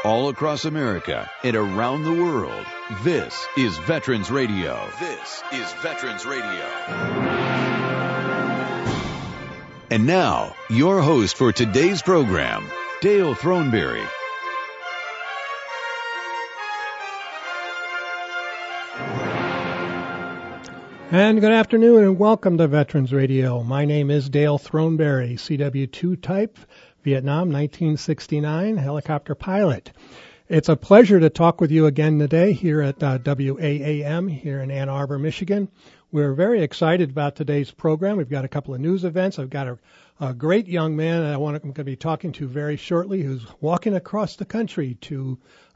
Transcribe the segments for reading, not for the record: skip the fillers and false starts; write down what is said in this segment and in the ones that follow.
all across America and around the world. This is Veterans Radio. This is Veterans Radio. And now, your host for today's program, Dale Throneberry. And good afternoon and welcome to Veterans Radio. My name is Dale Throneberry, CW2 type, Vietnam, 1969, helicopter pilot. It's a pleasure to talk with you again today here at WAAM here in Ann Arbor, Michigan. We're very excited about today's program. We've got a couple of news events. I've got a great young man that I'm going to be talking to very shortly who's walking across the country to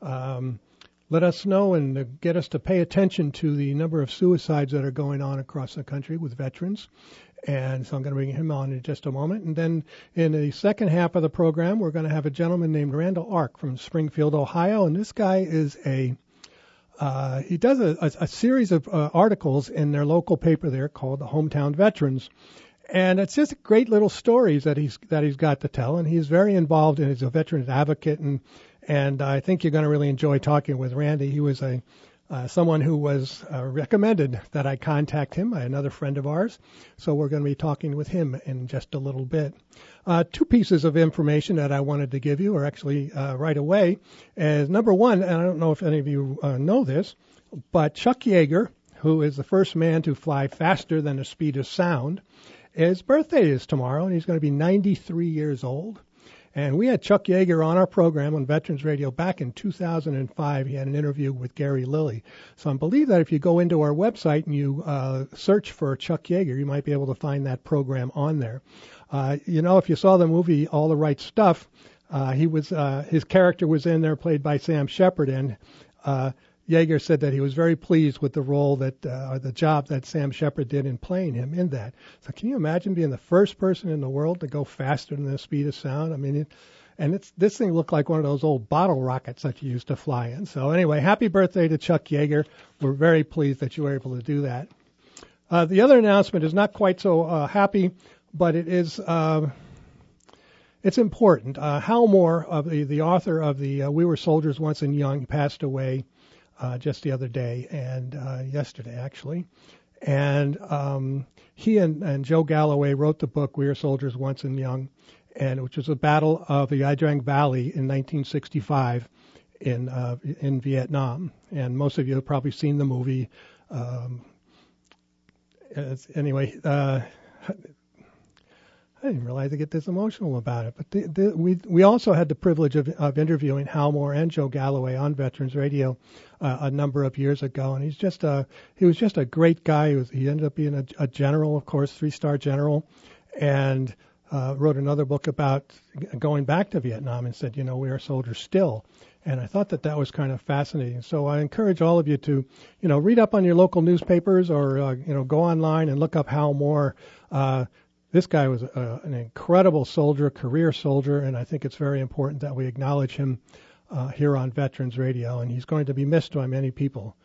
let us know and get us to pay attention to the number of suicides that are going on across the country with veterans. And so I'm going to bring him on in just a moment. And then in the second half of the program, we're going to have a gentleman named Randall Ark from Springfield, Ohio. And this guy is he does a series of articles in their local paper there called the Hometown Veterans. And it's just great little stories that he's got to tell. And he's very involved and he's a veterans advocate. And I think you're going to really enjoy talking with Randy. He was someone who was recommended that I contact him by another friend of ours. So we're going to be talking with him in just a little bit. Two pieces of information that I wanted to give you, or actually right away, is number one, and I don't know if any of you know this, but Chuck Yeager, who is the first man to fly faster than the speed of sound, his birthday is tomorrow, and he's going to be 93 years old. And we had Chuck Yeager on our program on Veterans Radio back in 2005. He had an interview with Gary Lilly. So I believe that if you go into our website and you search for Chuck Yeager, you might be able to find that program on there. If you saw the movie All the Right Stuff, his character was in there played by Sam Shepard, and Yeager said that he was very pleased with the role or the job that Sam Shepard did in playing him in that. So can you imagine being the first person in the world to go faster than the speed of sound? I mean, this thing looked like one of those old bottle rockets that you used to fly in. So anyway, happy birthday to Chuck Yeager. We're very pleased that you were able to do that. The other announcement is not quite so happy, but it is it's important. Hal Moore, the author of the We Were Soldiers Once and Young, passed away just the other day and yesterday actually, and he and Joe Galloway wrote the book We Are Soldiers Once and Young, and which was a battle of the Ia Drang Valley in 1965 in Vietnam, and most of you have probably seen the movie. Anyway, I didn't realize I get this emotional about it, but we also had the privilege of interviewing Hal Moore and Joe Galloway on Veterans Radio a number of years ago, and he was just a great guy. He ended up being a general, of course, 3-star general, and wrote another book about going back to Vietnam and said, we are soldiers still. And I thought that was kind of fascinating. So I encourage all of you to, read up on your local newspapers or, go online and look up Hal Moore. This guy was an incredible soldier, career soldier, and I think it's very important that we acknowledge him here on Veterans Radio, and he's going to be missed by many people.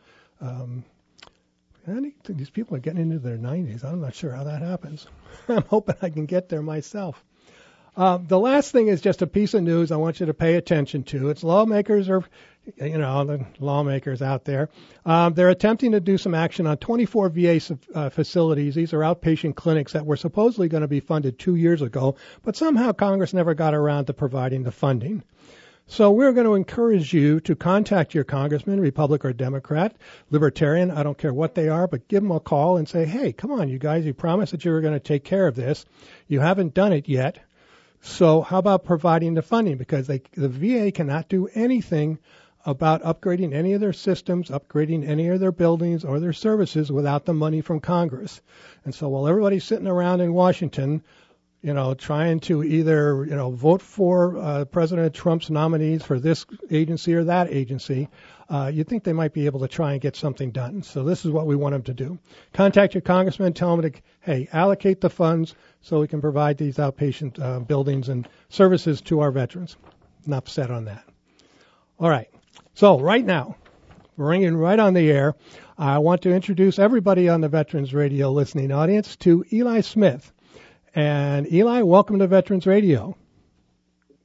These people are getting into their 90s. I'm not sure how that happens. I'm hoping I can get there myself. The last thing is just a piece of news I want you to pay attention to. It's the lawmakers out there. They're attempting to do some action on 24 VA facilities. These are outpatient clinics that were supposedly going to be funded 2 years ago, but somehow Congress never got around to providing the funding. So we're going to encourage you to contact your congressman, Republican or Democrat, Libertarian, I don't care what they are, but give them a call and say, hey, come on, you guys, you promised that you were going to take care of this. You haven't done it yet. So how about providing the funding? Because the VA cannot do anything about upgrading any of their systems, upgrading any of their buildings or their services without the money from Congress. And so while everybody's sitting around in Washington, trying to either, vote for President Trump's nominees for this agency or that agency, you'd think they might be able to try and get something done. So this is what we want them to do. Contact your congressman, tell them to, allocate the funds so we can provide these outpatient buildings and services to our veterans. Enough said on that. All right. So right now, ringing right on the air, I want to introduce everybody on the Veterans Radio listening audience to Eli Smith. And Eli, welcome to Veterans Radio.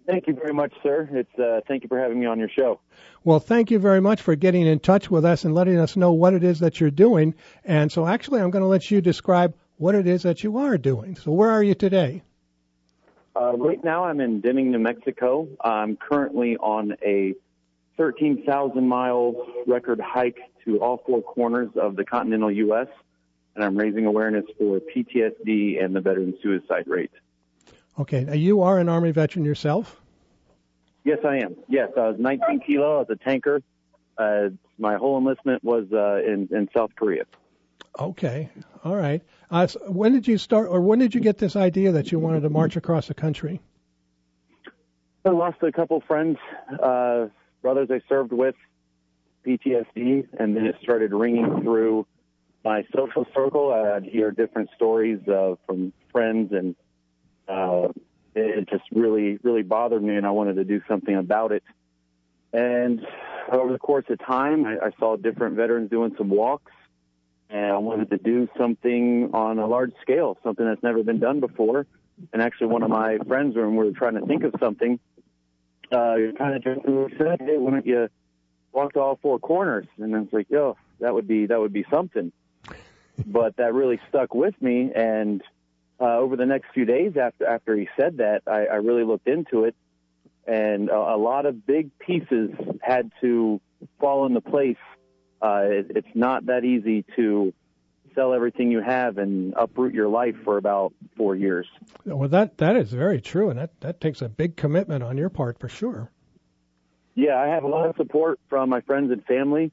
Thank you very much, sir. Thank you for having me on your show. Well, thank you very much for getting in touch with us and letting us know what it is that you're doing. And so actually, I'm going to let you describe what it is that you are doing. So where are you today? Right now, I'm in Deming, New Mexico. I'm currently on a 13,000-mile record hike to all four corners of the continental U.S., and I'm raising awareness for PTSD and the veteran suicide rate. Okay. Now, you are an Army veteran yourself? Yes, I am. Yes, I was 19 kilo. I was a tanker. My whole enlistment was in South Korea. Okay. All right. So when did you start, or when did you get this idea that you wanted to march across the country? I lost a couple friends, brothers I served with, PTSD, and then it started ringing through my social circle. I'd hear different stories from friends, and it just really, really bothered me, and I wanted to do something about it. And over the course of time, I saw different veterans doing some walks, and I wanted to do something on a large scale, something that's never been done before. And actually, one of my friends, when we were trying to think of something, kind of just said, "Hey, why don't you walk to all four corners?" And I was like, "Yo, that would be something." But that really stuck with me, and over the next few days after he said that, I really looked into it, and a lot of big pieces had to fall into place. It's not that easy to sell everything you have and uproot your life for about 4 years. Well, that is very true, and that takes a big commitment on your part for sure. Yeah, I have a lot of support from my friends and family.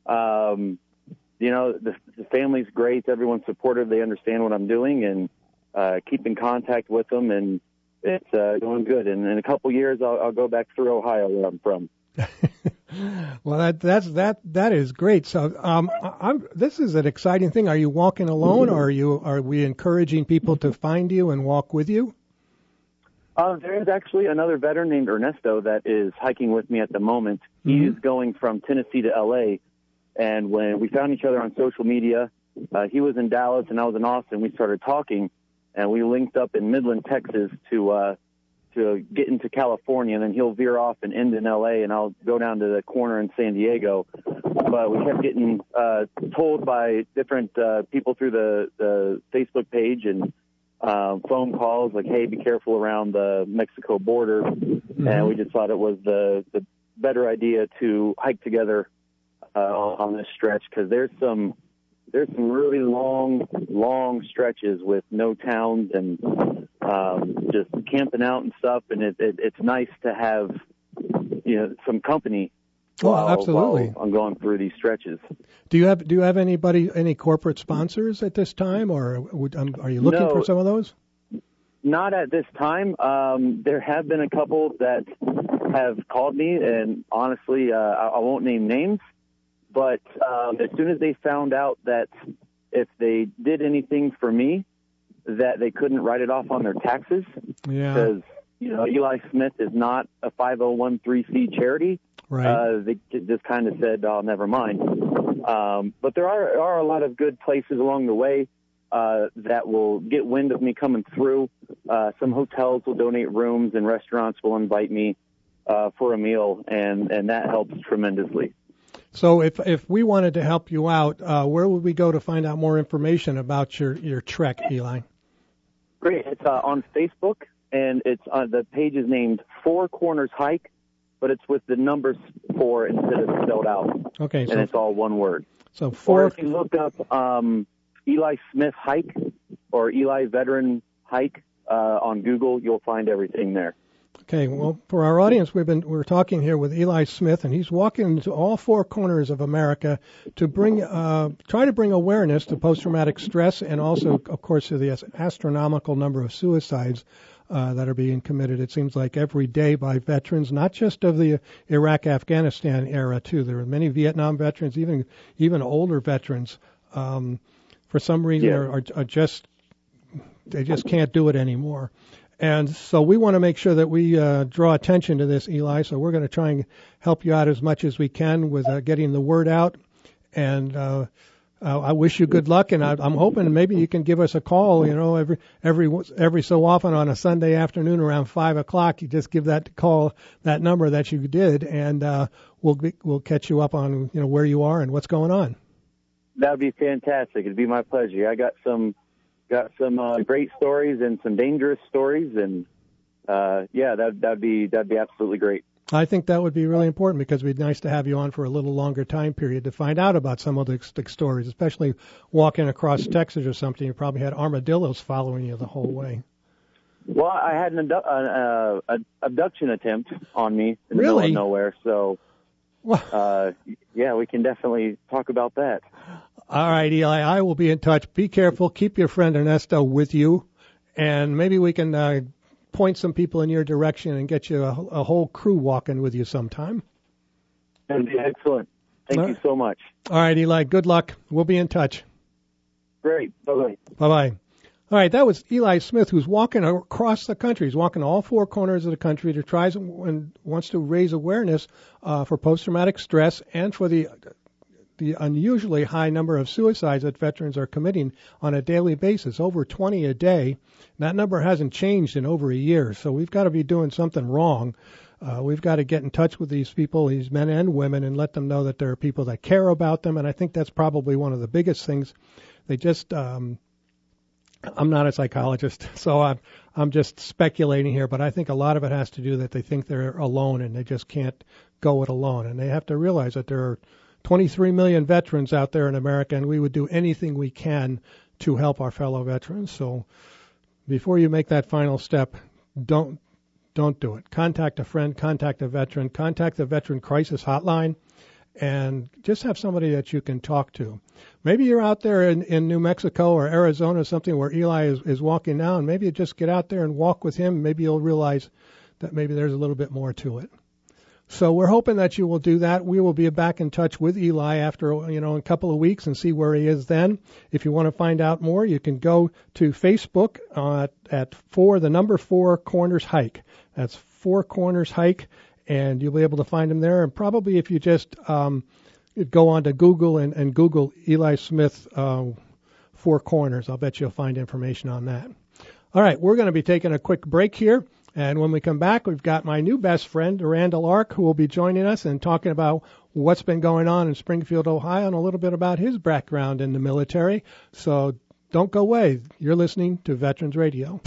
The family's great. Everyone's supportive. They understand what I'm doing, and keep in contact with them, and it's going good. And in a couple years, I'll go back through Ohio, where I'm from. Well, that is great. So, this is an exciting thing. Are you walking alone, or are we encouraging people to find you and walk with you? There is actually another veteran named Ernesto that is hiking with me at the moment. Mm-hmm. He is going from Tennessee to L.A., and when we found each other on social media, he was in Dallas and I was in Austin. We started talking, and we linked up in Midland, Texas to get into California, and then he'll veer off and end in L.A., and I'll go down to the corner in San Diego. But we kept getting told by different people through the Facebook page and phone calls like, hey, be careful around the Mexico border. Mm-hmm. And we just thought it was the better idea to hike together on this stretch, because there's some really long stretches with no towns and just camping out and stuff, and it's nice to have some company absolutely. while I'm going through these stretches. Do you have any corporate sponsors at this time, or are you looking for some of those? Not at this time. There have been a couple that have called me, and honestly, I won't name names, but as soon as they found out that if they did anything for me, that they couldn't write it off on their taxes, because Eli Smith is not a 501(c)(3) charity. Right. They just kind of said, "Oh, never mind." But there are a lot of good places along the way that will get wind of me coming through. Some hotels will donate rooms, and restaurants will invite me for a meal, and that helps tremendously. So if we wanted to help you out, where would we go to find out more information about your trek, Eli? Great. It's on Facebook, and the page is named Four Corners Hike, but it's with the numbers 4 instead of spelled out. Okay. And it's all one word. So four. Or if you look up Eli Smith Hike or Eli Veteran Hike on Google, you'll find everything there. Okay, well, for our audience, we're talking here with Eli Smith, and he's walking to all four corners of America to try to bring awareness to post-traumatic stress, and also, of course, to the astronomical number of suicides that are being committed. It seems like every day by veterans, not just of the Iraq-Afghanistan era, too. There are many Vietnam veterans, even older veterans, for some reason are just can't do it anymore. And so we want to make sure that we draw attention to this, Eli. So we're going to try and help you out as much as we can with getting the word out. And I wish you good luck, and I'm hoping maybe you can give us a call. Every so often on a Sunday afternoon around 5:00. You just give that number that you did, and we'll catch you up on where you are and what's going on. That'd be fantastic. It'd be my pleasure. I got some great stories and some dangerous stories, and that'd be absolutely great. I think that would be really important because it'd be nice to have you on for a little longer time period to find out about some of the stories, especially walking across Texas or something. You probably had armadillos following you the whole way. Well, I had an abduction attempt on me in the middle of nowhere, so we can definitely talk about that. All right, Eli, I will be in touch. Be careful. Keep your friend Ernesto with you, and maybe we can point some people in your direction and get you a whole crew walking with you sometime. That'd be excellent. Thank you so much. All right, Eli, good luck. We'll be in touch. Great. Bye-bye. Bye-bye. All right, that was Eli Smith, who's walking across the country. He's walking all four corners of the country to try and wants to raise awareness for post-traumatic stress and for the unusually high number of suicides that veterans are committing on a daily basis, over 20 a day. That number hasn't changed in over a year, so we've got to be doing something wrong. We've got to get in touch with these people, these men and women, and let them know that there are people that care about them, and I think that's probably one of the biggest things. They just, I'm not a psychologist, so I'm just speculating here, but I think a lot of it has to do that they think they're alone and they just can't go it alone, and they have to realize that there are 23 million veterans out there in America, and we would do anything we can to help our fellow veterans. So before you make that final step, don't do it. Contact a friend, contact a veteran, contact the Veteran Crisis Hotline, and just have somebody that you can talk to. Maybe you're out there in New Mexico or Arizona or something where Eli is walking now, and maybe you just get out there and walk with him. Maybe you'll realize that maybe there's a little bit more to it. So we're hoping that you will do that. We will be back in touch with Eli after, a couple of weeks and see where he is then. If you want to find out more, you can go to Facebook at 4 Corners Hike. That's 4 Corners Hike, and you'll be able to find him there. And probably if you just go on to Google and Google Eli Smith 4 Corners, I'll bet you'll find information on that. All right, we're going to be taking a quick break here. And when we come back, we've got my new best friend, Randall Ark, who will be joining us and talking about what's been going on in Springfield, Ohio, and a little bit about his background in the military. So don't go away. You're listening to Veterans Radio.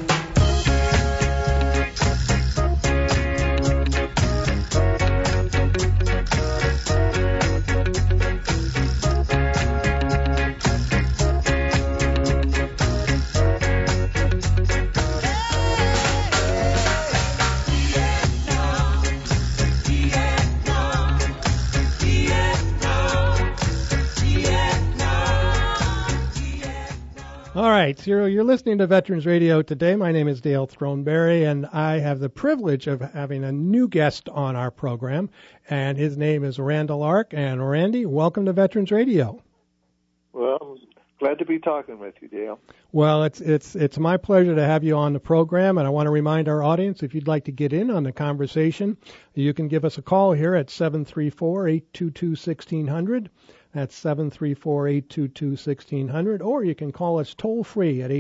All right, you're listening to Veterans Radio today. My name is Dale Throneberry, and I have the privilege of having a new guest on our program, and his name is Randall Ark. And Randy, welcome to Veterans Radio. Well, glad to be talking with you, Dale. Well, it's my pleasure to have you on the program, and I want to remind our audience, if you'd like to get in on the conversation, you can give us a call here at 734-822-1600. That's 734-822-1600, or you can call us toll-free at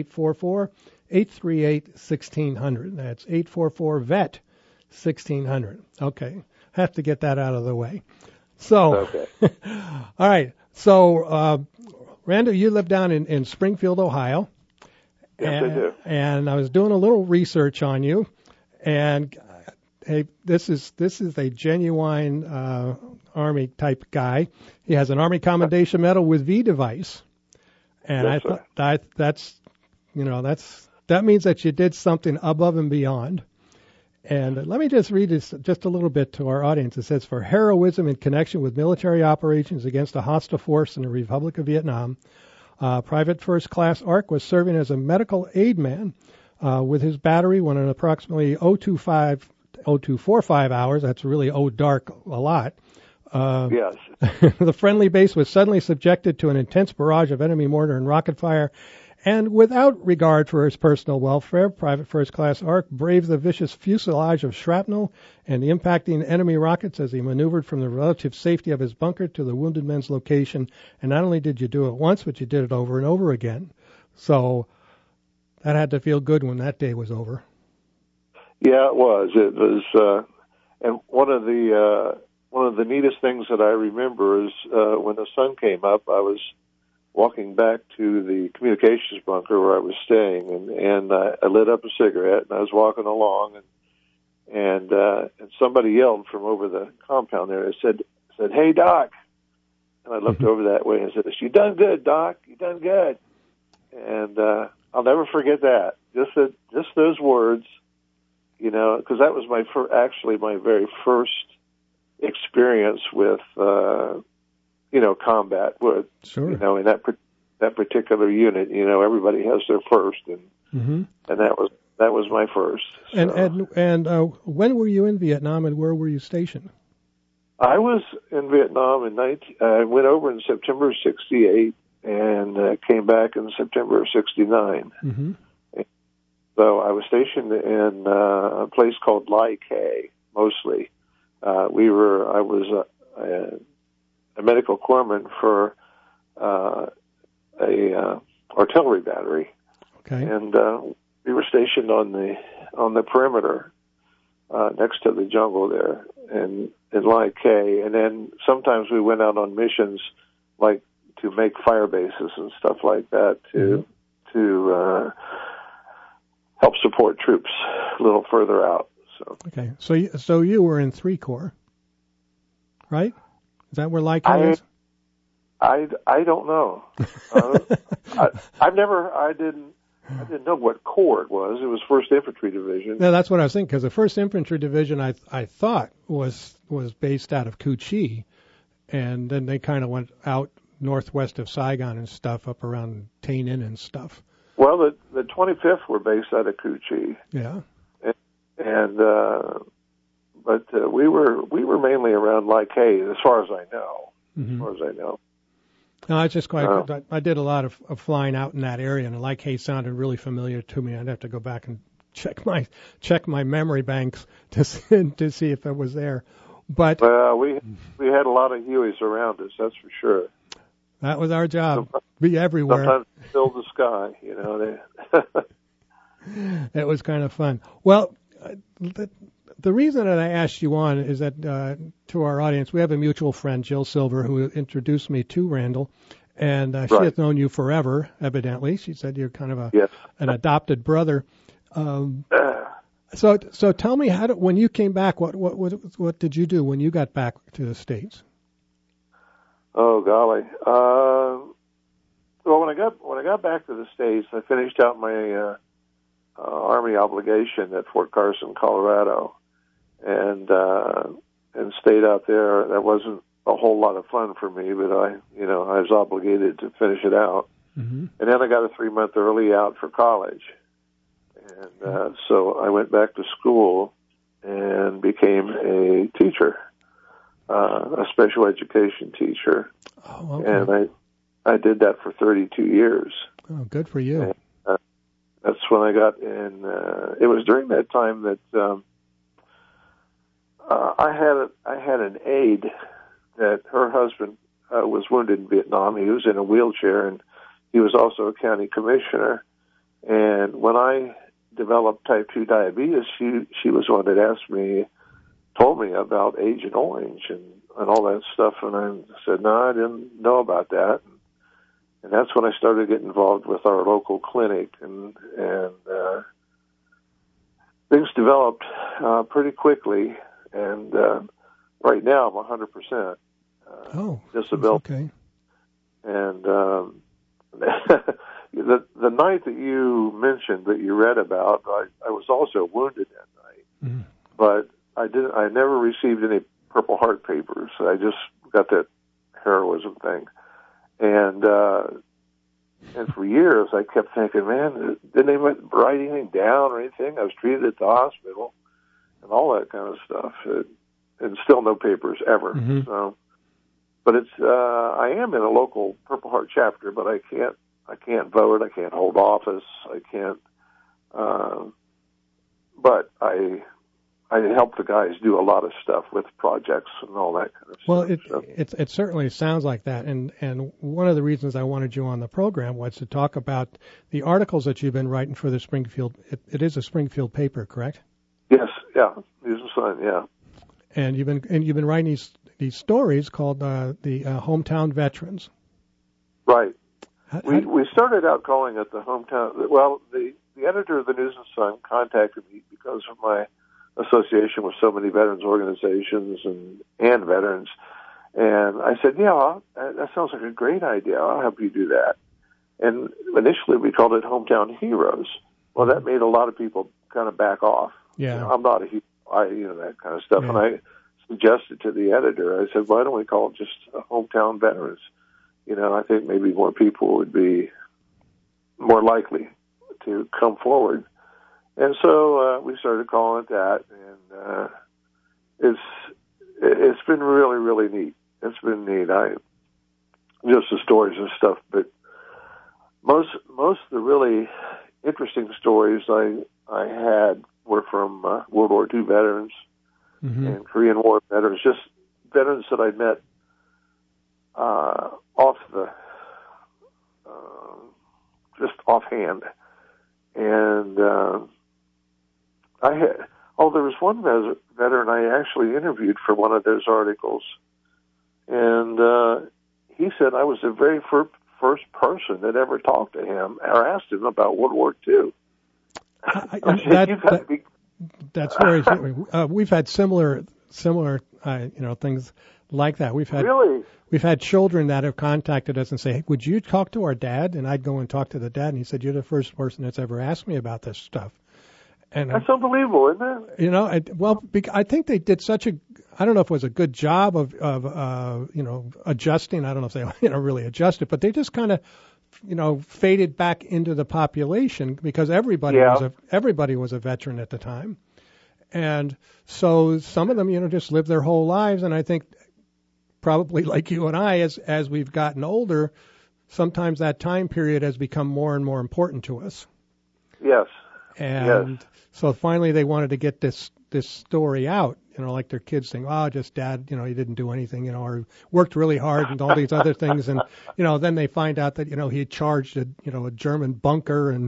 844-838-1600. That's 844-VET-1600. Okay, have to get that out of the way. So, okay. All right, so Randall, you live down in Springfield, Ohio. Yes, I do. And I was doing a little research on you, and hey, this is a genuine Army type guy. He has an Army Commendation Medal with V device, and That's I thought that means that you did something above and beyond. And let me just read this just a little bit to our audience. It says, for heroism in connection with military operations against a hostile force in the Republic of Vietnam, Private First Class Ark was serving as a medical aid man with his battery when at approximately 0245 hours, that's really dark a lot, yes. the friendly base was suddenly subjected to an intense barrage of enemy mortar and rocket fire, And without regard for his personal welfare, Private First Class Ark braved the vicious fuselage of shrapnel and the impacting enemy rockets as he maneuvered from the relative safety of his bunker to the wounded men's location. And not only did you do it once, but you did it over and over again. So that had to feel good when that day was over. Yeah, it was. It was, and one of the neatest things that I remember is when the sun came up, I was walking back to the communications bunker where I was staying, and I lit up a cigarette, and I was walking along, and somebody yelled from over the compound there. It said, "Hey, Doc," and I looked over that way and said, "You done good, Doc. You done good." And I'll never forget that. Just those words, you know, because that was actually my very first experience with combat. With sure. You know, in that particular unit, you know, everybody has their first, and that was my first. So. And when were you in Vietnam, and where were you stationed? I was in Vietnam I went over in September of '68 and came back in September of '69. Mm-hmm. So I was stationed in a place called Lai Khe, mostly. I was a medical corpsman for a artillery battery, okay. And we were stationed on the perimeter next to the jungle there in Lai Khe, and then sometimes we went out on missions like to make fire bases and stuff like that to help support troops a little further out. So okay, so you were in 3 Corps, right? Is that where Lai Khe is? I don't know. I didn't know what corps it was. It was 1st Infantry Division. No, that's what I was thinking, because the 1st Infantry Division I thought was based out of Cu Chi, and then they kind of went out northwest of Saigon and stuff, up around Tay Ninh and stuff. Well, the 25th were based out of Cu Chi. Yeah. But we were mainly around Lai Khe, as far as I know. Mm-hmm. As far as I know. No, it's just quite. I did a lot of flying out in that area, and Lai Khe sounded really familiar to me. I'd have to go back and check my memory banks to see if it was there. But we had a lot of Hueys around us, that's for sure. That was our job. Be everywhere. Sometimes fill the sky, you know. It was kind of fun. Well, the reason that I asked you on is that to our audience, we have a mutual friend, Jill Silver, who introduced me to Randall, and she has known you forever, evidently. She said you're kind of an adopted brother. So tell me, when you came back, what did you do when you got back to the States? Oh golly. Well, when I got back to the States, I finished out my Army obligation at Fort Carson, Colorado, and stayed out there. That wasn't a whole lot of fun for me, but I was obligated to finish it out. Mm-hmm. And then I got a 3-month early out for college, and so I went back to school and became a teacher, a special education teacher. Oh, okay. And I did that for 32 years. Oh, good for you. And, that's when I got in. It was during that time that I had an aide that her husband was wounded in Vietnam. He was in a wheelchair, and he was also a county commissioner. And when I developed type 2 diabetes, she was one that told me about Agent Orange and all that stuff. And I said, no, I didn't know about that. And that's when I started getting involved with our local clinic, and things developed pretty quickly. And right now, I'm 100% disability. Okay. And the night that you mentioned, that you read about, I was also wounded that night, mm-hmm. But I never received any Purple Heart papers. I just got that heroism thing. And for years, I kept thinking, man, didn't they write anything down or anything? I was treated at the hospital and all that kind of stuff. And still no papers ever. Mm-hmm. So, but I am in a local Purple Heart chapter, but I can't can't vote, I can't hold office, I can't, but I help the guys do a lot of stuff with projects and all that kind of stuff. Well, it certainly sounds like that, and one of the reasons I wanted you on the program was to talk about the articles that you've been writing for the Springfield. It is a Springfield paper, correct? Yes, yeah, News and Sun, yeah. And you've been writing these stories called the Hometown Veterans. Right. We started out calling it the Hometown. Well, the editor of the News and Sun contacted me because of my association with so many veterans organizations and veterans. And I said, yeah, that sounds like a great idea. I'll help you do that. And initially we called it Hometown Heroes. Well, that made a lot of people kind of back off. Yeah. I'm not a hero, that kind of stuff. Yeah. And I suggested to the editor, I said, why don't we call it just Hometown Veterans? I think maybe more people would be more likely to come forward. And so we started calling it that, and it's been really, really neat. It's been neat. Just the stories and stuff, but most of the really interesting stories I had were from World War II veterans and Korean War veterans, just veterans that I met just offhand, and there was one veteran I actually interviewed for one of those articles, and he said I was the very first person that ever talked to him or asked him about World War II. That's very. We've had similar things like that. We've had children that have contacted us and say, hey, would you talk to our dad? And I'd go and talk to the dad, and he said, you're the first person that's ever asked me about this stuff. And that's unbelievable, isn't it? I think they did I don't know if it was a good job of adjusting. I don't know if they really adjusted, but they just kind of faded back into the population because everybody was a veteran at the time. And so some of them, just lived their whole lives. And I think probably like you and I, as we've gotten older, sometimes that time period has become more and more important to us. Yes. And so finally they wanted to get this story out, like their kids saying, oh, just dad, he didn't do anything, or worked really hard and all these other things. And, then they find out that, he charged a German bunker and,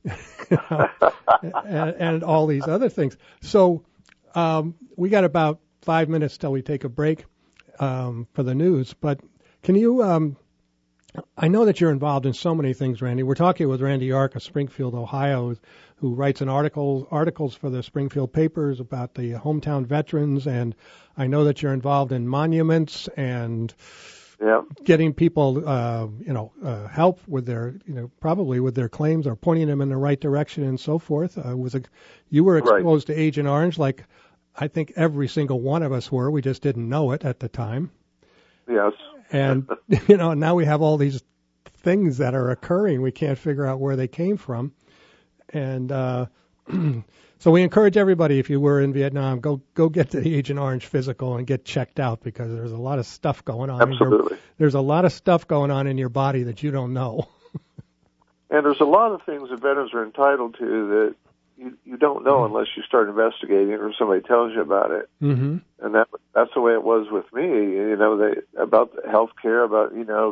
and all these other things. So we got about 5 minutes till we take a break for the news. But can you I know that you're involved in so many things, Randy. We're talking with Randy Ark of Springfield, Ohio, who writes articles for the Springfield papers about the hometown veterans. And I know that you're involved in monuments and getting people, help with their, probably with their claims or pointing them in the right direction and so forth. You were exposed to Agent Orange, like I think every single one of us were. We just didn't know it at the time. Yes. And, now we have all these things that are occurring. We can't figure out where they came from. And so we encourage everybody, if you were in Vietnam, go get the Agent Orange physical and get checked out because there's a lot of stuff going on. Absolutely. There's a lot of stuff going on in your body that you don't know. And there's a lot of things that veterans are entitled to that you don't know unless you start investigating or somebody tells you about it. Mm-hmm. And that's the way it was with me. About the health care, about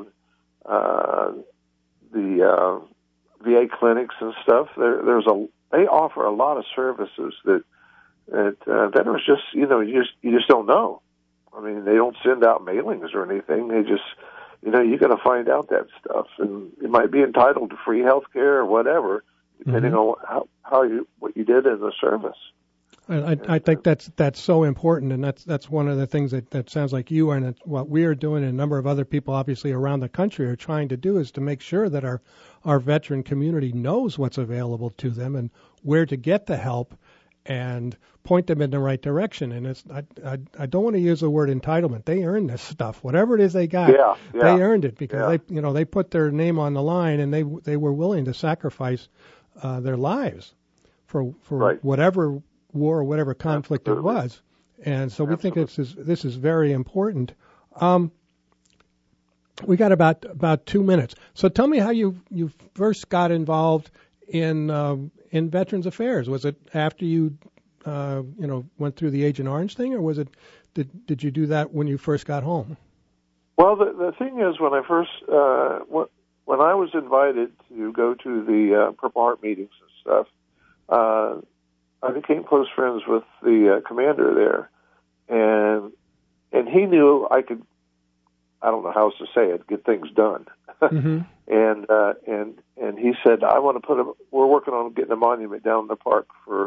the VA clinics and stuff. They offer a lot of services that veterans just you just don't know. I mean, they don't send out mailings or anything. They just you got to find out that stuff, and you might be entitled to free health care or whatever, depending on what you did in the service. I think that's so important, and that's one of the things that sounds like you and what we are doing, and a number of other people obviously around the country are trying to do, is to make sure that our veteran community knows what's available to them and where to get the help and point them in the right direction. And I don't want to use the word entitlement. They earned this stuff, whatever it is they got. They earned it because they put their name on the line, and they were willing to sacrifice their lives for whatever war or whatever conflict it was. And so we think this is very important. We got about 2 minutes. So tell me how you first got involved in Veterans Affairs. Was it after you went through the Agent Orange thing, or was it did you do that when you first got home? Well, the thing is, when I first when I was invited to go to the Purple Heart meetings and stuff, I became close friends with the commander there, and he knew I could. I don't know how else to say it. Get things done, Mm-hmm. and he said, "I want to we're working on getting a monument down in the park for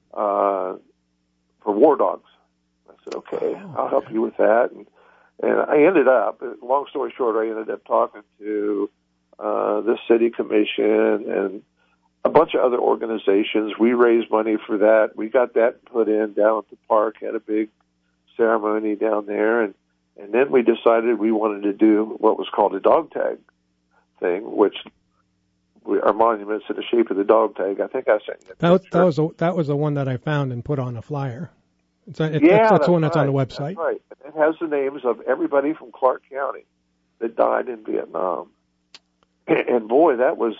war dogs." I said, "Okay, I'll help you with that." And I ended up, long story short, I ended up talking to the city commission and a bunch of other organizations. We raised money for that. We got that put in down at the park. Had a big ceremony down there, and then we decided we wanted to do what was called a dog tag thing, which our monument's in the shape of the dog tag. I think I sent you that was the one that I found and put on a flyer. That's the one that's on the website. That's right. It has the names of everybody from Clark County that died in Vietnam. And boy, that was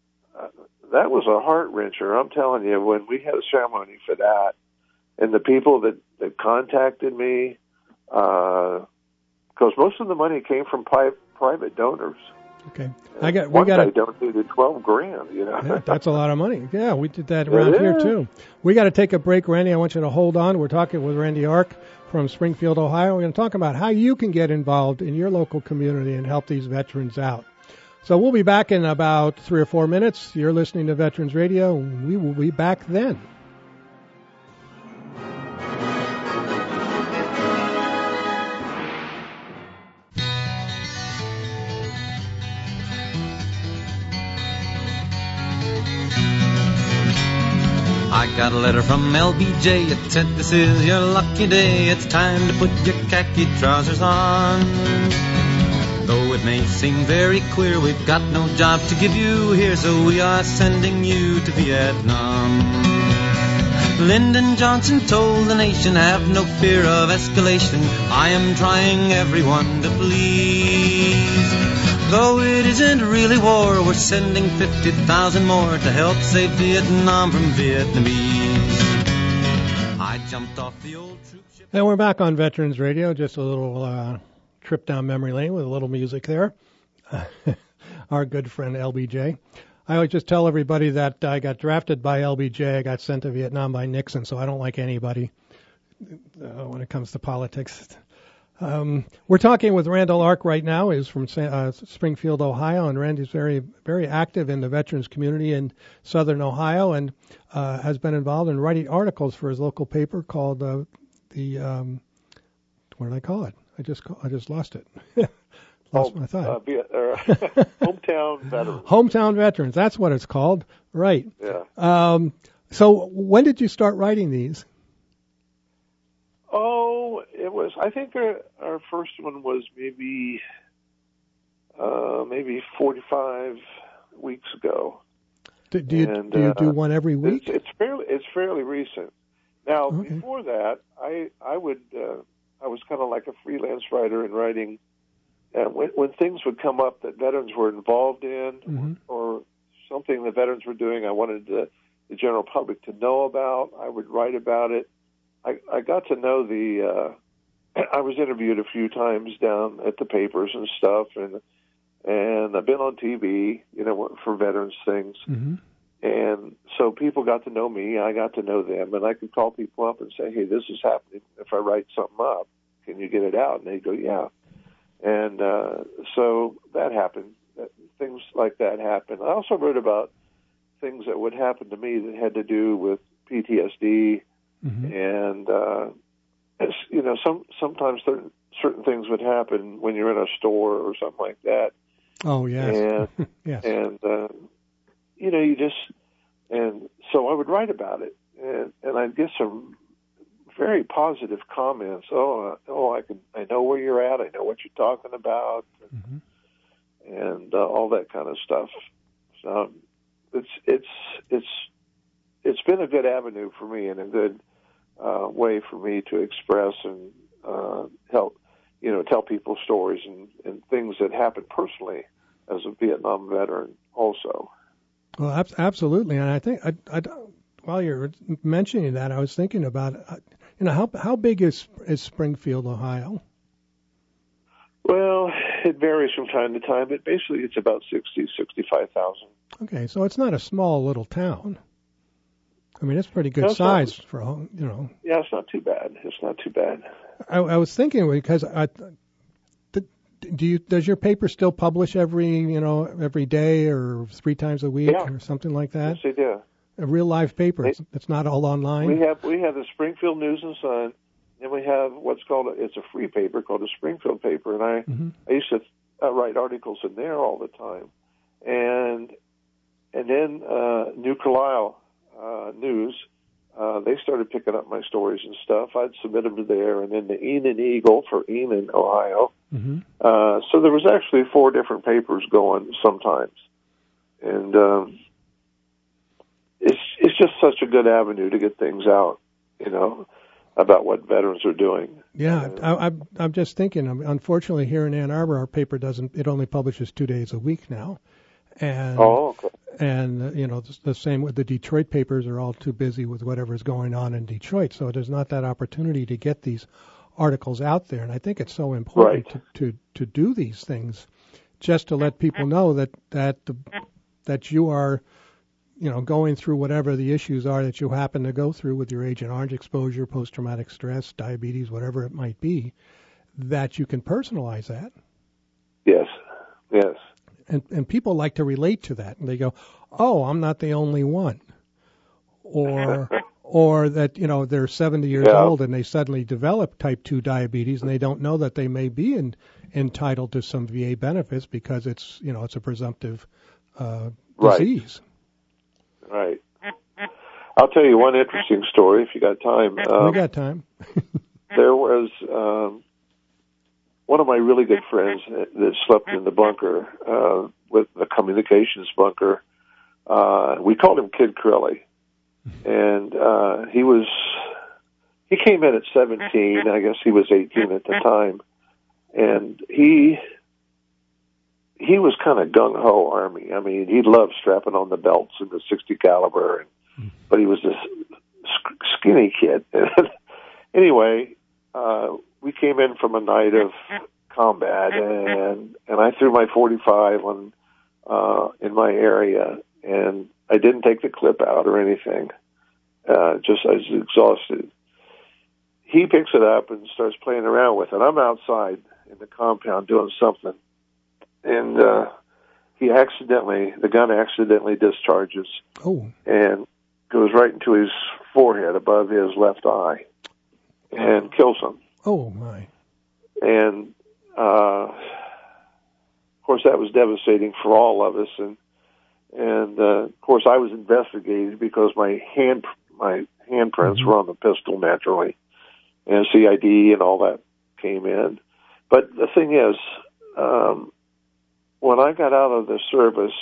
a heart wrencher. I'm telling you, when we had a ceremony for that, and the people that contacted me, because most of the money came from private donors. Okay, One guy donated $12,000. Yeah, that's a lot of money. Yeah, we did that around here too. We got to take a break, Randy. I want you to hold on. We're talking with Randy Ark from Springfield, Ohio. We're going to talk about how you can get involved in your local community and help these veterans out. So we'll be back in about 3 or 4 minutes. You're listening to Veterans Radio. We will be back then. I got a letter from LBJ. It said, "This is your lucky day. It's time to put your khaki trousers on. Though it may seem very clear we've got no job to give you here, so we are sending you to Vietnam." Lyndon Johnson told the nation, "Have no fear of escalation. I am trying everyone to please. Though it isn't really war, we're sending 50,000 more to help save Vietnam from Vietnamese." I jumped off the old troop ship. And we're back on Veterans Radio. Just a little trip down memory lane with a little music there. Our good friend LBJ. I always just tell everybody that I got drafted by LBJ. I got sent to Vietnam by Nixon, so I don't like anybody when it comes to politics. We're talking with Randall Ark right now. He's from Springfield, Ohio, and Randy's very, very active in the veterans community in Southern Ohio, and has been involved in writing articles for his local paper called what did I call it? I just lost it. Lost my thought. Hometown Veterans. Hometown Veterans. That's what it's called. Right. Yeah. So when did you start writing these? Oh, it was. I think our first one was maybe 45 weeks ago. Do you do one every week? It's fairly recent. Now, okay. Before that, I was kind of like a freelance writer in writing. When things would come up that veterans were involved in, mm-hmm. or something the veterans were doing, I wanted the general public to know about. I would write about it. I got to know I was interviewed a few times down at the papers and stuff, and I've been on TV, for veterans things. Mm-hmm. And so people got to know me, I got to know them, and I could call people up and say, "Hey, this is happening. If I write something up, can you get it out?" And they'd go, "Yeah." And so that happened. Things like that happened. I also wrote about things that would happen to me that had to do with PTSD. Mm-hmm. And sometimes certain things would happen when you're in a store or something like that. Oh yes, and yes. And and so I would write about it, and I'd get some very positive comments. I know where you're at. I know what you're talking about, mm-hmm. and all that kind of stuff. So it's been a good avenue for me and a good way for me to express and help tell people stories and things that happened personally as a Vietnam veteran also. Well, absolutely. And I think while you're mentioning that, I was thinking about, how big is Springfield, Ohio? Well, it varies from time to time, but basically it's about 65,000. Okay, so it's not a small little town. I mean, it's pretty good size for. Yeah, it's not too bad. It's not too bad. I was thinking because does your paper still publish every day or 3 times a week or something like that? Yes, they do. A real live paper. It's not all online. We have the Springfield News and Sun, and we have what's called it's a free paper called the Springfield paper, and I used to write articles in there all the time, and then New Carlisle News. They started picking up my stories and stuff. I'd submit them to there, and then the Enon Eagle for Enon, Ohio. So there was actually 4 different papers going sometimes, and it's just such a good avenue to get things out, about what veterans are doing. Yeah, I'm just thinking. Unfortunately, here in Ann Arbor, our paper doesn't. It only publishes 2 days a week now, and and the same with the Detroit papers are all too busy with whatever's going on in Detroit. So there's not that opportunity to get these articles out there, and I think it's so important to do these things, just to let people know that you are, going through whatever the issues are that you happen to go through with your Agent Orange exposure, post-traumatic stress, diabetes, whatever it might be, that you can personalize that. Yes. And people like to relate to that, and they go, "Oh, I'm not the only one," or that they're 70 years old and they suddenly develop type 2 diabetes, and they don't know that they may be entitled to some VA benefits because it's a presumptive disease. Right. I'll tell you one interesting story if you got time. We got time. There was one of my really good friends that slept in the bunker, with the communications bunker. We called him Kid Crilly. And he came in at 17. I guess he was 18 at the time. And he was kind of gung-ho Army. I mean, he loved strapping on the belts and the 60 caliber, but he was this skinny kid. Anyway, we came in from a night of combat, and I threw my 45 in my area, and I didn't take the clip out or anything. Just I was exhausted. He picks it up and starts playing around with it. I'm outside in the compound doing something, and the gun accidentally discharges and goes right into his forehead above his left eye and kills him. Oh, my. And, of course, that was devastating for all of us. And of course, I was investigated because my handprints were on the pistol naturally, and CID and all that came in. But the thing is, when I got out of the service,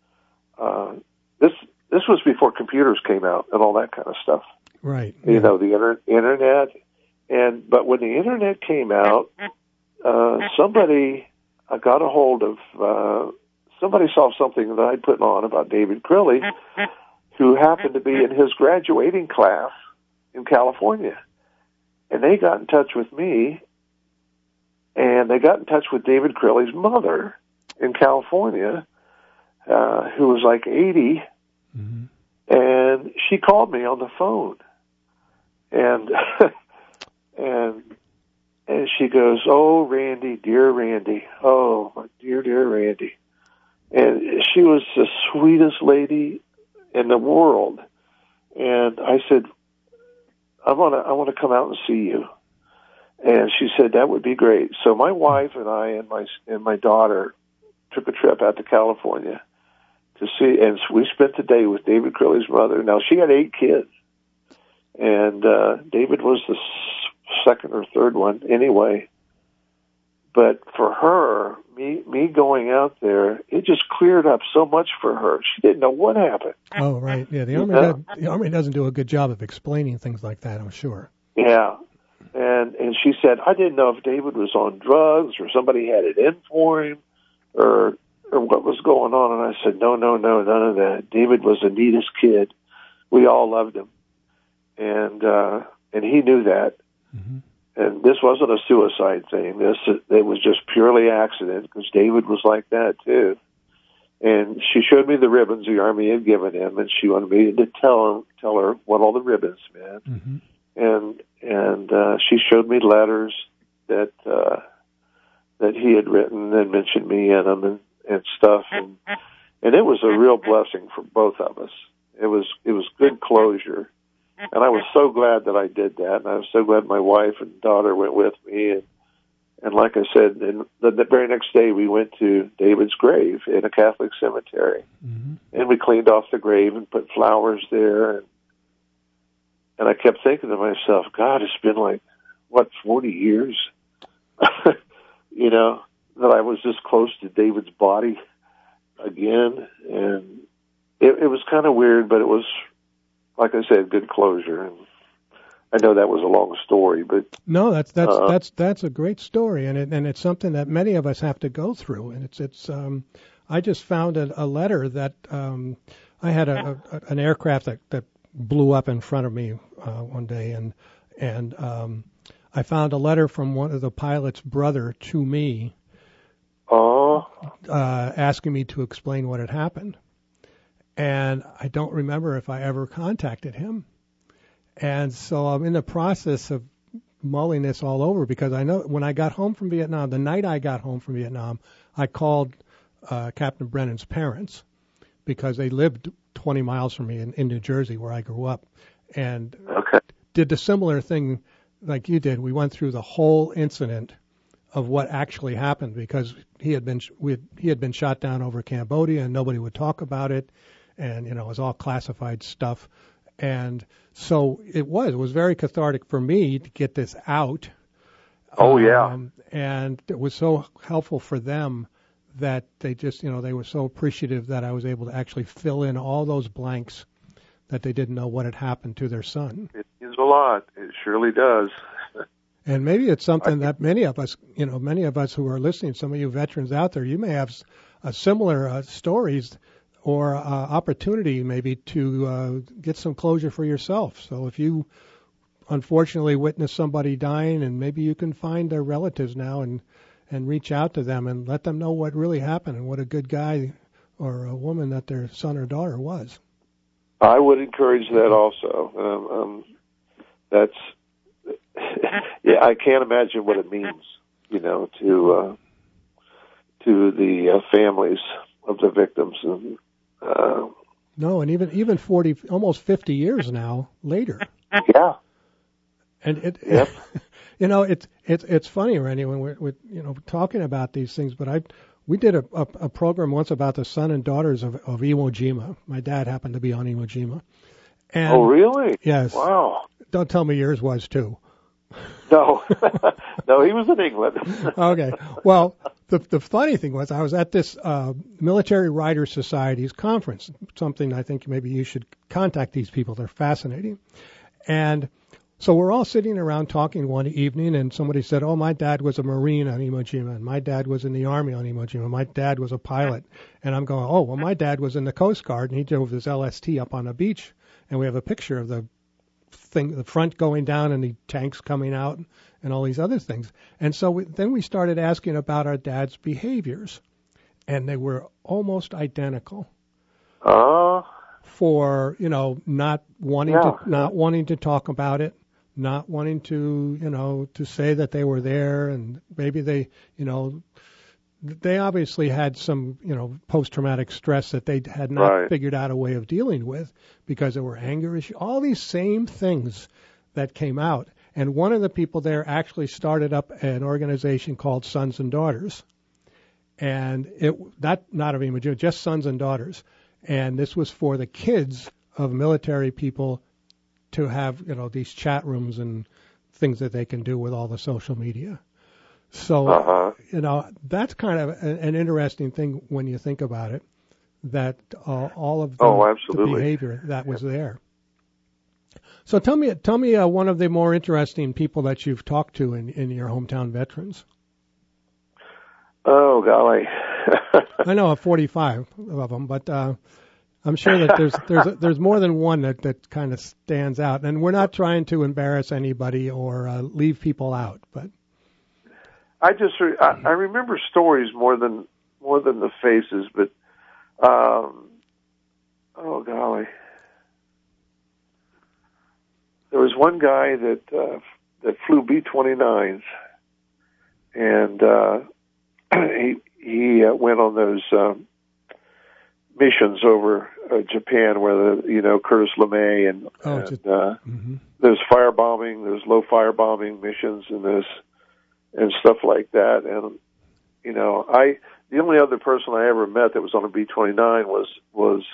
this was before computers came out and all that kind of stuff. Right. The internet. But when the internet came out, somebody got a hold of. Somebody saw something that I'd put on about David Crilly, who happened to be in his graduating class in California. And they got in touch with me, and they got in touch with David Crilly's mother in California, who was like 80, and she called me on the phone. And and she goes, "Oh, Randy, dear Randy. Oh, my dear Randy." And she was the sweetest lady in the world. And I said, I want to come out and see you. And she said, that would be great. So my wife and I and my daughter took a trip out to California to see, and we spent the day with David Crilly's mother. Now, she had 8 kids. And David was the second or third one anyway. But for her, me going out there, it just cleared up so much for her. She didn't know what happened. Oh, right. Yeah, the Army doesn't do a good job of explaining things like that, I'm sure. Yeah. And And she said, I didn't know if David was on drugs or somebody had it in for him or what was going on. And I said, no, none of that. David was the neatest kid. We all loved him. And he knew that. Mm-hmm. And this wasn't a suicide thing. It was just purely accident because David was like that too. And she showed me the ribbons the Army had given him, and she wanted me to tell her what all the ribbons meant. Mm-hmm. And she showed me letters that he had written and mentioned me in them and stuff. And it was a real blessing for both of us. It was good closure. And I was so glad that I did that. And I was so glad my wife and daughter went with me. And like I said, the very next day we went to David's grave in a Catholic cemetery. Mm-hmm. And we cleaned off the grave and put flowers there. And I kept thinking to myself, God, it's been 40 years? You know, that I was this close to David's body again. And it was kind of weird, but it was, like I said, good closure. And I know that was a long story, but no, that's a great story, and it's something that many of us have to go through. And it's I just found a letter that I had an aircraft that blew up in front of me one day, and I found a letter from one of the pilot's brother to me, asking me to explain what had happened, and I don't remember if I ever contacted him. And so I'm in the process of mulling this all over because I know when I got home from Vietnam, the night I got home from Vietnam, I called Captain Brennan's parents because they lived 20 miles from me in New Jersey where I grew up, and did the similar thing like you did. We went through the whole incident of what actually happened because he had been shot down over Cambodia and nobody would talk about it, and it was all classified stuff. And so it was very cathartic for me to get this out. Oh, yeah. And it was so helpful for them that they just, they were so appreciative that I was able to actually fill in all those blanks that they didn't know what had happened to their son. It means a lot. It surely does. And maybe it's something that many of us who are listening, some of you veterans out there, you may have similar stories or opportunity maybe to get some closure for yourself. So if you unfortunately witness somebody dying, and maybe you can find their relatives now and reach out to them and let them know what really happened and what a good guy or a woman that their son or daughter was. I would encourage that also. I can't imagine what it means, to the families of the victims. And no, and even 40, almost 50 years now later. Yeah. And yep. it's funny, Randy, when we're talking about these things. But we did a program once about the son and daughters of Iwo Jima. My dad happened to be on Iwo Jima. And, oh, really? Yes. Wow. Don't tell me yours was too. No, no, he was in England. Okay. Well, the funny thing was I was at this Military Writers Society's conference, something I think maybe you should contact these people. They're fascinating. And so we're all sitting around talking one evening, and somebody said, oh, my dad was a Marine on Iwo Jima, and my dad was in the Army on Iwo Jima. My dad was a pilot. And I'm going, oh, well, my dad was in the Coast Guard, and he drove his LST up on the beach. And we have a picture of the front going down and the tanks coming out and all these other things. And so then we started asking about our dad's behaviors, and they were almost identical. For not wanting to talk about it, not wanting to to say that they were there, and maybe they they obviously had some post-traumatic stress that they had not figured out a way of dealing with because there were anger issues, all these same things that came out. And one of the people there actually started up an organization called Sons and Daughters, and not of Iwo Jima, just Sons and Daughters. And this was for the kids of military people to have, these chat rooms and things that they can do with all the social media. So, that's kind of an interesting thing when you think about it, that all of the behavior that was there. So tell me one of the more interesting people that you've talked to in your hometown veterans. Oh, golly. I know of 45 of them, but I'm sure that there's more than one that kind of stands out. And we're not trying to embarrass anybody or leave people out, but I remember stories more than the faces, but oh golly, there was one guy that flew B-29s, and he went on those missions over Japan, where Curtis LeMay and there's firebombing, there's low firebombing missions, and stuff like that. And the only other person I ever met that was on a B-29 was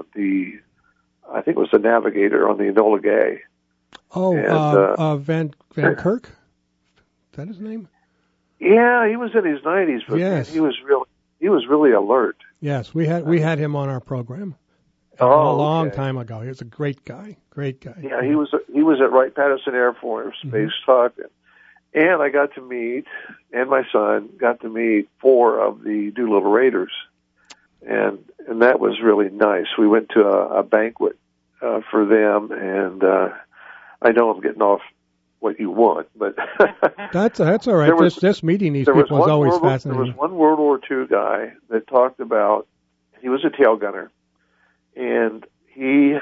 I think it was the navigator on the Enola Gay. Oh, and, Van Kirk? Is that his name? Yeah, he was in his 90s, but yes. he was really alert. Yes, we had him on our program a long time ago. He was a great guy. Yeah, he was at Wright-Patterson Air Force Base Talk, and I got to meet, and my son got to meet 4 of the Doolittle Raiders, and that was really nice. We went to a banquet for them, and I know I'm getting off what you want, but that's all right. Just meeting these people is always fascinating. There was one World War II guy that talked about, he was a tail gunner, and he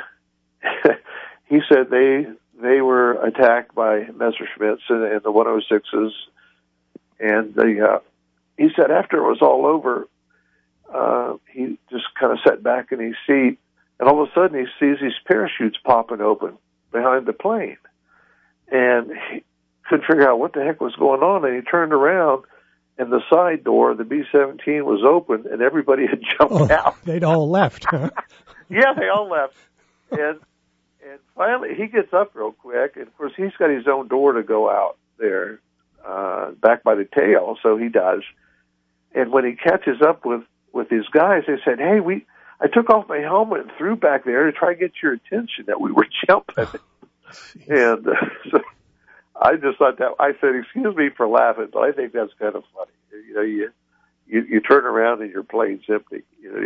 said they were attacked by Messerschmitts and the 106s, and he said after it was all over, he just kind of sat back in his seat, and all of a sudden he sees these parachutes popping open behind the plane. And he couldn't figure out what the heck was going on, and he turned around, and the side door, the B-17, was open, and everybody had jumped out. They'd all left, huh? Yeah, they all left. And finally, he gets up real quick, and of course, he's got his own door to go out there, back by the tail, so he does. And when he catches up with his guys, they said, hey, I took off my helmet and threw back there to try to get your attention that we were jumping. And so I just thought that, I said, excuse me for laughing, but I think that's kind of funny. You turn around and your plane's empty.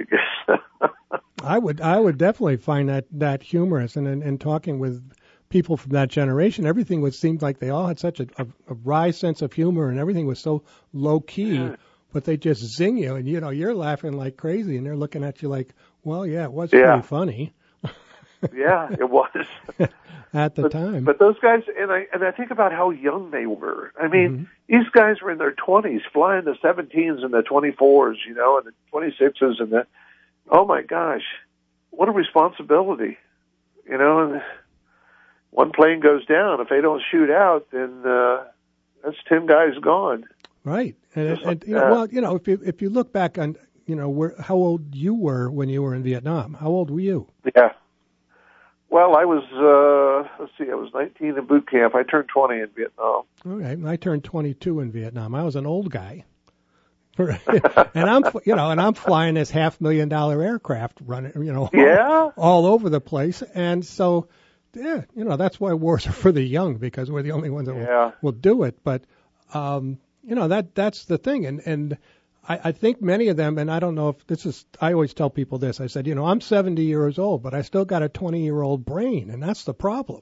I would definitely find that humorous. And in talking with people from that generation, everything seemed like they all had such a wry sense of humor, and everything was so low key. But they just zing you, and you're laughing like crazy, and they're looking at you like, well, yeah, it was pretty funny. Yeah, it was. At the time. But those guys, and I think about how young they were. I mean, these guys were in their 20s, flying the 17s and the 24s, and the 26s, and oh my gosh, what a responsibility, and one plane goes down. If they don't shoot out, then that's 10 guys gone. Right. Well, if you look back on, how old you were when you were in Vietnam, how old were you? Yeah. Well, I was, I was 19 in boot camp. I turned 20 in Vietnam. Okay, I turned 22 in Vietnam. I was an old guy. And I'm flying this $500,000 aircraft running, all over the place. And so, that's why wars are for the young, because we're the only ones that will do it. But, that's the thing. And I think many of them, and I don't know if this is, I always tell people this. I said, I'm 70 years old, but I still got a 20-year-old brain, and that's the problem.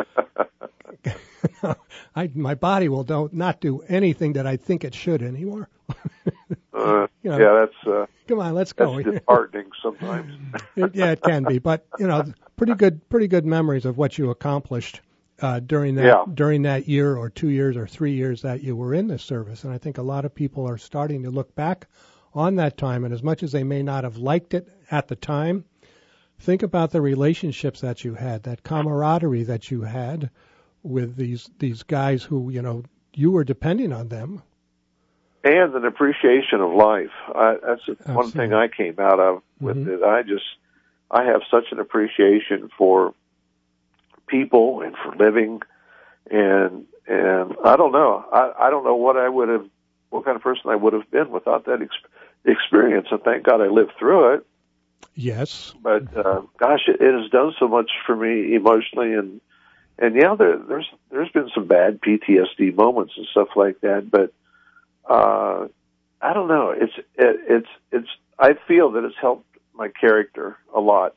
My body will not do anything that I think it should anymore. That's come on, let's go. That's disheartening sometimes. It can be, but pretty good memories of what you accomplished during that year or 2 years or 3 years that you were in this service. And I think a lot of people are starting to look back on that time, and as much as they may not have liked it at the time, think about the relationships that you had, that camaraderie that you had with these guys who, you were depending on them. And an appreciation of life. That's one thing I came out of with it. I have such an appreciation for people and for living, and I don't know. I don't know what kind of person I would have been without that experience. And thank God I lived through it. Yes. But gosh, it has done so much for me emotionally yeah, there's been some bad PTSD moments and stuff like that, but I don't know. It's I feel that it's helped my character a lot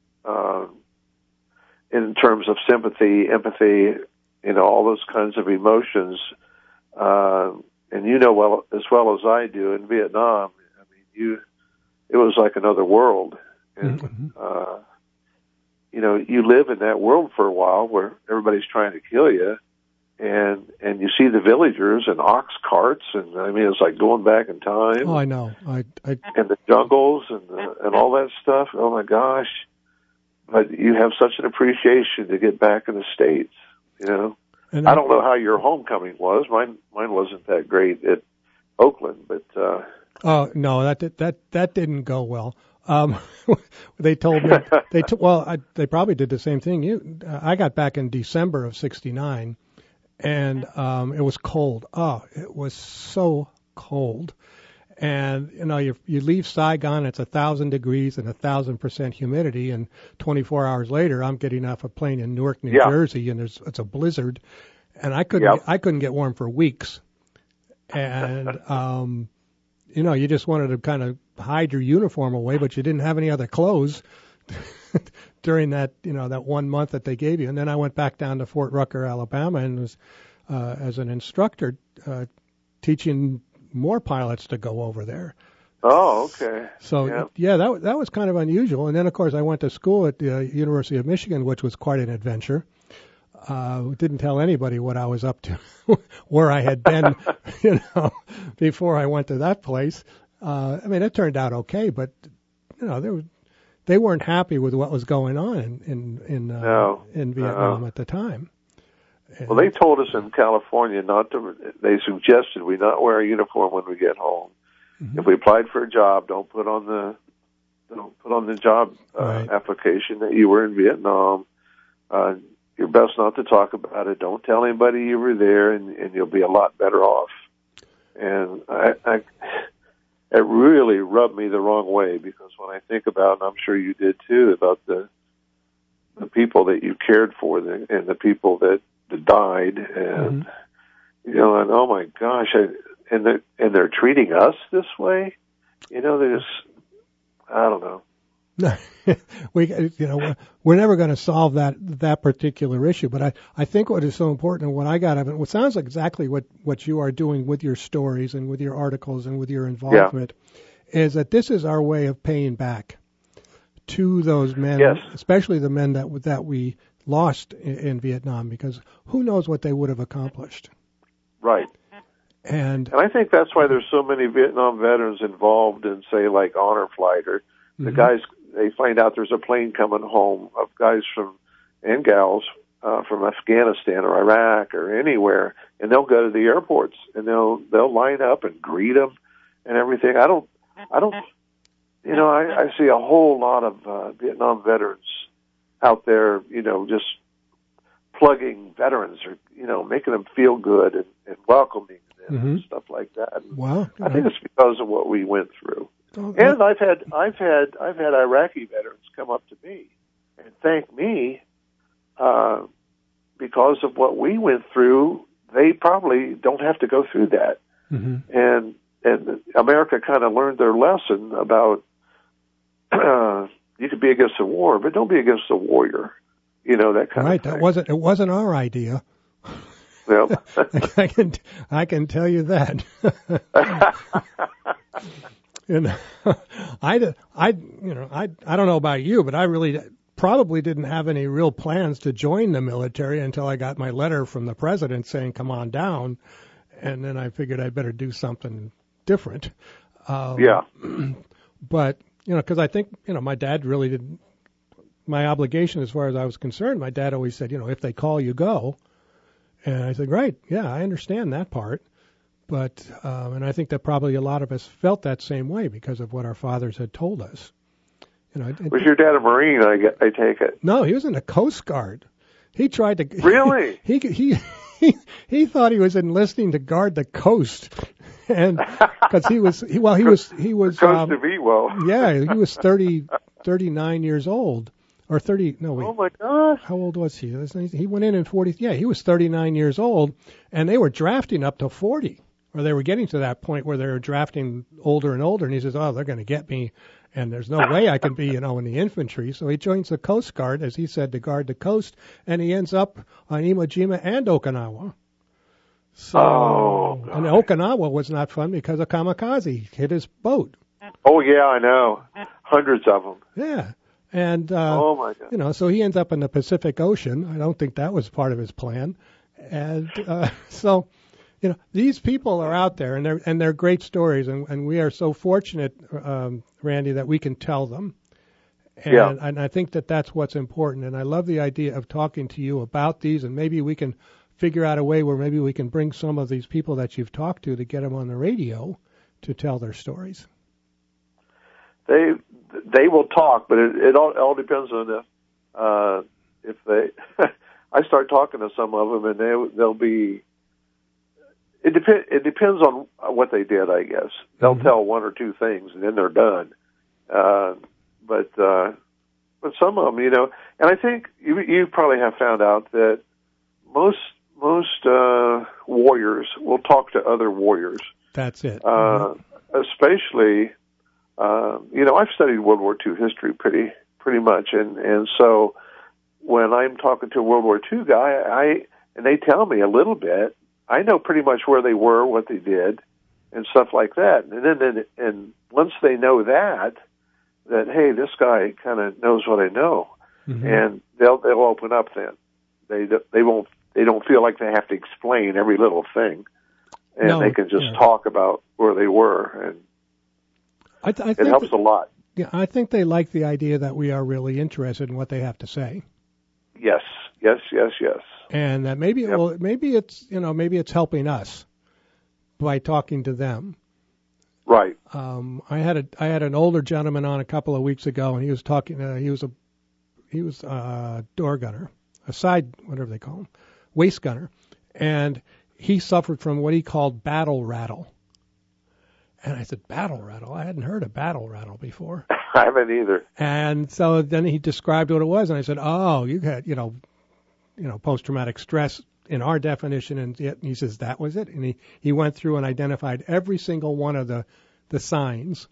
in terms of sympathy, empathy, all those kinds of emotions. And as well as I do, in Vietnam, I mean, it was like another world. And, you live in that world for a while where everybody's trying to kill you, and you see the villagers and ox carts, and I mean, it's like going back in time. Oh, I know. And the jungles and all that stuff. Oh my gosh. But you have such an appreciation to get back in the States, And I don't know how your homecoming was. Mine wasn't that great at Oakland, but oh no, that didn't go well. They told me they probably did the same thing. I got back in December of '69, and it was cold. Oh, it was so cold. And you leave Saigon, it's 1,000 degrees and 1,000% humidity, and 24 hours later, I'm getting off a plane in Newark, New Jersey, and it's a blizzard, and I couldn't get warm for weeks, and you just wanted to kind of hide your uniform away, but you didn't have any other clothes during that that 1 month that they gave you. And then I went back down to Fort Rucker, Alabama, and was as an instructor teaching more pilots to go over there. Oh, okay. So that was kind of unusual. And then of course I went to school at the University of Michigan, which was quite an adventure. Didn't tell anybody what I was up to, where I had been, before I went to that place. I mean, it turned out okay, but they weren't happy with what was going on in Vietnam at the time. Well, they told us in California they suggested we not wear a uniform when we get home. Mm-hmm. If we applied for a job, don't put on the job application that you were in Vietnam. You're best not to talk about it. Don't tell anybody you were there, and you'll be a lot better off. And it really rubbed me the wrong way, because when I think about, and I'm sure you did too, about the people that you cared for and the people that died, and and oh my gosh, and they're treating us this way. They just, I don't know. No, we're never going to solve that particular issue. But I think what is so important, and what I got of it, what sounds like exactly what you are doing with your stories and with your articles and with your involvement, is that this is our way of paying back to those men, especially the men that we lost in Vietnam, because who knows what they would have accomplished. Right. And I think that's why there's so many Vietnam veterans involved in, say, like Honor Flight, or the guys, they find out there's a plane coming home of guys and gals from Afghanistan or Iraq or anywhere, and they'll go to the airports and they'll line up and greet them and everything. I see a whole lot of Vietnam veterans out there, just plugging veterans, or making them feel good and welcoming them and stuff like that. Wow. I think it's because of what we went through. And I've had Iraqi veterans come up to me and thank me because of what we went through. They probably don't have to go through that. And America kind of learned their lesson about you could be against the war, but don't be against the warrior. That kind of thing. Right. It wasn't our idea. Well, I can tell you that. I don't know about you, but I really probably didn't have any real plans to join the military until I got my letter from the president saying, come on down. And then I figured I'd better do something different. But, because I think, my dad really didn't, my obligation as far as I was concerned, my dad always said, if they call, you go. And I said, right, yeah, I understand that part. But, and I think that probably a lot of us felt that same way because of what our fathers had told us. Was your dad a Marine, I take it? No, he was in the Coast Guard. He tried to... Really? He thought he was enlisting to guard the coast. And because he was Coast of Ewell. Yeah, he was 39 years old. or 30. No, wait. Oh my gosh! How old was he? He went in 40. Yeah, he was 39 years old, and they were drafting up to 40, or they were getting to that point where they were drafting older and older. And he says, "Oh, they're going to get me, and there's no way I can be, in the infantry." So he joins the Coast Guard, as he said, to guard the coast, and he ends up on Iwo Jima and Okinawa. So, and Okinawa was not fun because a kamikaze hit his boat. Oh yeah, I know. Hundreds of them. Yeah. And, oh my God. So he ends up in the Pacific Ocean. I don't think that was part of his plan. And, so, these people are out there and they're great stories. And we are so fortunate, Randy, that we can tell them. And I think that that's what's important. And I love the idea of talking to you about these, and maybe we can figure out a way where maybe we can bring some of these people that you've talked to get them on the radio to tell their stories. They will talk, but it all depends on if they. I start talking to some of them, and they'll be. It depends on what they did, I guess. They'll tell one or two things, and then they're done. But some of them, and I think you probably have found out that most warriors will talk to other warriors. That's it. Especially. I've studied World War II history pretty much, and so when I'm talking to a World War II guy, and they tell me a little bit, I know pretty much where they were, what they did, and stuff like that. And once they know that hey, this guy kind of knows what I know, and they'll open up. Then they don't feel like they have to explain every little thing, and they can just talk about where they were, and I think it helps a lot. Yeah, I think they like the idea that we are really interested in what they have to say. Yes. And that maybe maybe it's helping us by talking to them. Right. I had an older gentleman on a couple of weeks ago, and he was talking. He was a door gunner, a side, whatever they call him, waist gunner, and he suffered from what he called battle rattle. And I said, battle rattle? I hadn't heard of battle rattle before. I haven't either. And so then he described what it was, and I said, oh, you had, post-traumatic stress in our definition, and he says, that was it. And he went through and identified every single one of the signs.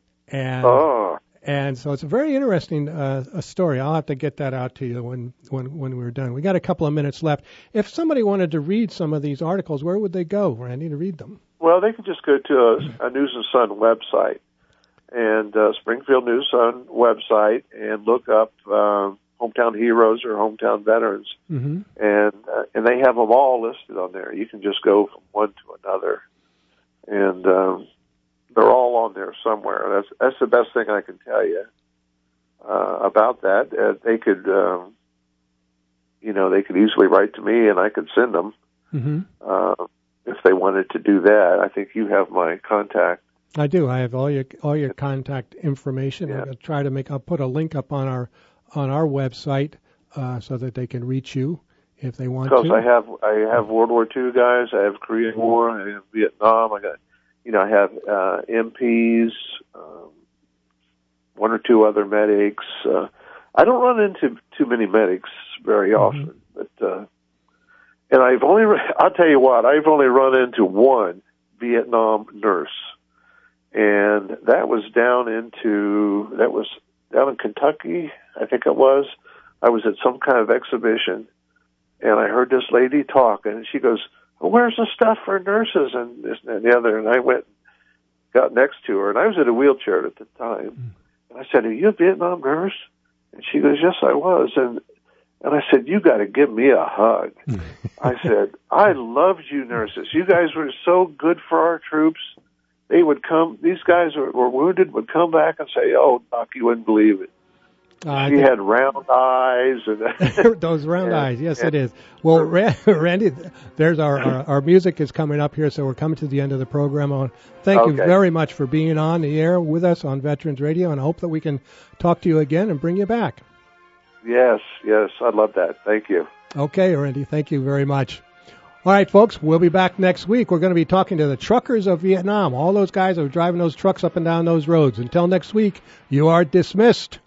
And so it's a very interesting a story. I'll have to get that out to you when we're done. We got a couple of minutes left. If somebody wanted to read some of these articles, where would they go, Randy, to read them? Well, they can just go to a News and Sun website, and Springfield News Sun website, and look up Hometown Heroes or Hometown Veterans, and they have them all listed on there. You can just go from one to another, and they're all on there somewhere. That's the best thing I can tell you about that. They could, they could easily write to me, and I could send them. If they wanted to do that. I think you have my contact. I do. I have all your contact information. Yeah. I'll put a link up on our website so that they can reach you if they want to. Because I have World War II guys, I have Korean War, I have Vietnam, I have MPs, one or two other medics. I don't run into too many medics very often, but and I'll tell you what, I've only run into one Vietnam nurse, and that was down in Kentucky, I think it was. I was at some kind of exhibition, and I heard this lady talk, and she goes, well, where's the stuff for nurses and this and the other? And I went, got next to her, and I was in a wheelchair at the time. And I said, are you a Vietnam nurse? And she goes, yes, I was. And I said, you got to give me a hug. I said, I loved you nurses. You guys were so good for our troops. They would come, these guys were wounded, would come back and say, oh, Doc, you wouldn't believe it. She had round eyes. And those round eyes, yes, it is. Well, Randy, there's our music is coming up here, so we're coming to the end of the program. Thank you very much for being on the air with us on Veterans Radio, and I hope that we can talk to you again and bring you back. Yes, I'd love that. Thank you. Okay, Randy, thank you very much. All right, folks, we'll be back next week. We're going to be talking to the truckers of Vietnam, all those guys that are driving those trucks up and down those roads. Until next week, you are dismissed.